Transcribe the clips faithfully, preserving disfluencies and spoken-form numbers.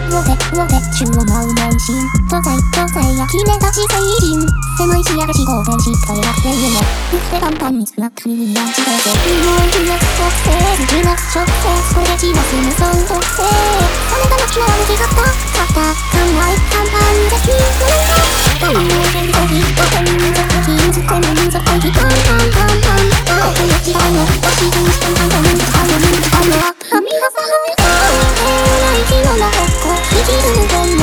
うでうおで宙を舞う年心東西東西や決めた地星人狭い視野で思考停止使えなくて夢もうっせパンパンに少なく耳にランチデート不能不能直性好きな直性これで血が進む損特性それが街の歩き方たった考え看板できる他人の変更にとて民族的民族の民族的パンパンパンパンパンの時代の推し分してパンパンの時代の民族のはみ出さない生き物ほっこ生きる本能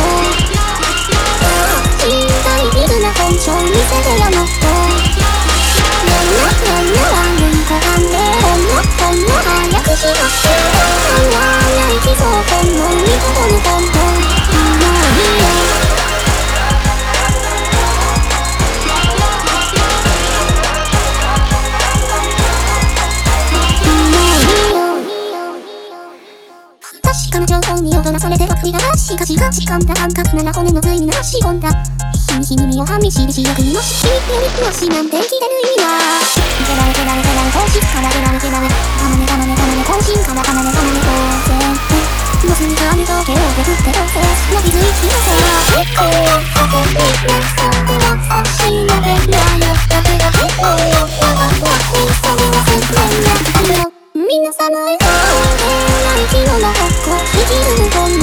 身体ビルな本性見せてやもっとねんなねんな悪い子がねほんのほんの早くしろって考えない基礎本能見事ぬ本当今いいよ確かな情報に踊らされては振りがしかしがしかんだ感覚なら骨の髄になし込んだ日に日に身をはみしりし役にもしきりにもしなんて生きてる意味はけられけられけられ更新からけられけられたまねたまねたまね更新からたまねたまね当然もすにかみとけをめくってどうせ伸びずいきなさ結構かけてねそれは差し伸べないよだけが結構よやばくはにそれは説明やったよ皆様へ生き物ほっこ生きる本